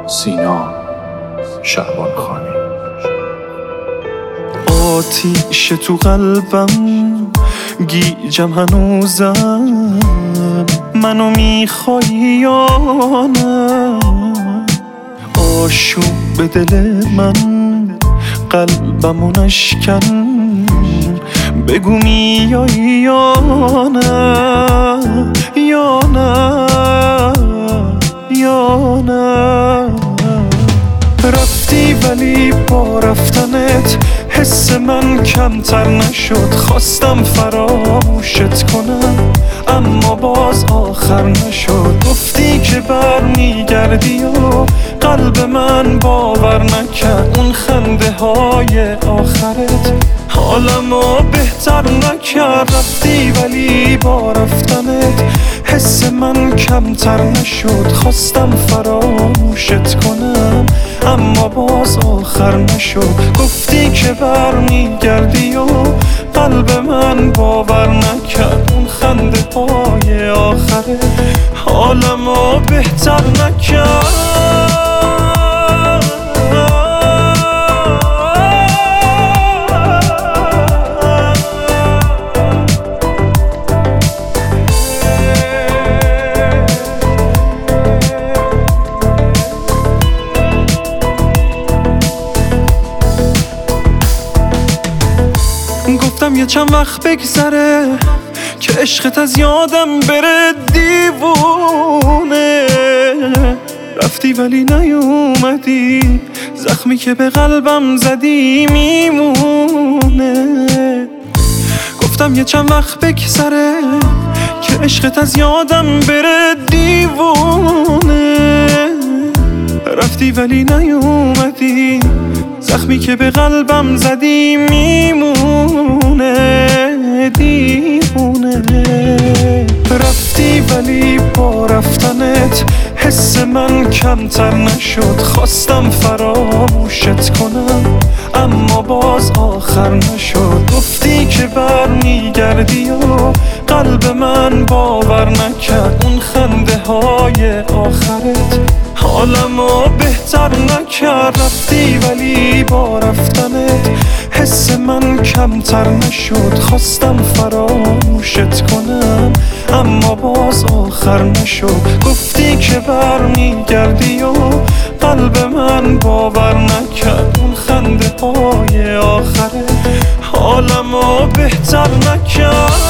سینا شعبان خانی. آتیش تو قلبم گیجم هنوزم، منو میخوای یا نه؟ آشوب به دل من قلبمو نشکن، بگو میایی یا نه یا نه یا نه. رفتی ولی با رفتنت حس من کمتر نشد، خواستم فراموشت کنم اما باز آخر نشد. گفتی که برمیگردی و قلب من باور نکرد، اون خنده های آخرت حالمو بهتر نکرد. رفتی ولی با رفتنت حس من کمتر نشد، خواستم فراموشت کنم اما باز آخر نشد. گفتی که برمیگردی و قلب من باور نکرد، اون خنده های آخرت حالمو بهتر نکرد. گفتم یه چند وقت بگذره که عشقت از یادم بره دیوونه. رفتی ولی نیومدی، زخمی که به قلبم زدی میمونه. گفتم یه چند وقت بگذره که عشقت از یادم بره دیوونه. رفتی ولی نیومدی، زخمی که به قلبم زدی میمونه دیوونه. رفتی ولی با رفتنت حس من کمتر نشد، خواستم فراموشت کنم اما باز آخر نشد. گفتی که برمیگردی و قلب من باور نکرد، اون خنده های آخرت حالمو بهتر نکرد. رفتی ولی با رفتنت حس من کمتر نشد، خواستم فراموشت کنم اما باز آخر نشد. گفتی که برمیگردی و قلب من باور نکرد، اون خنده های آخرت حالمو بهتر نکرد.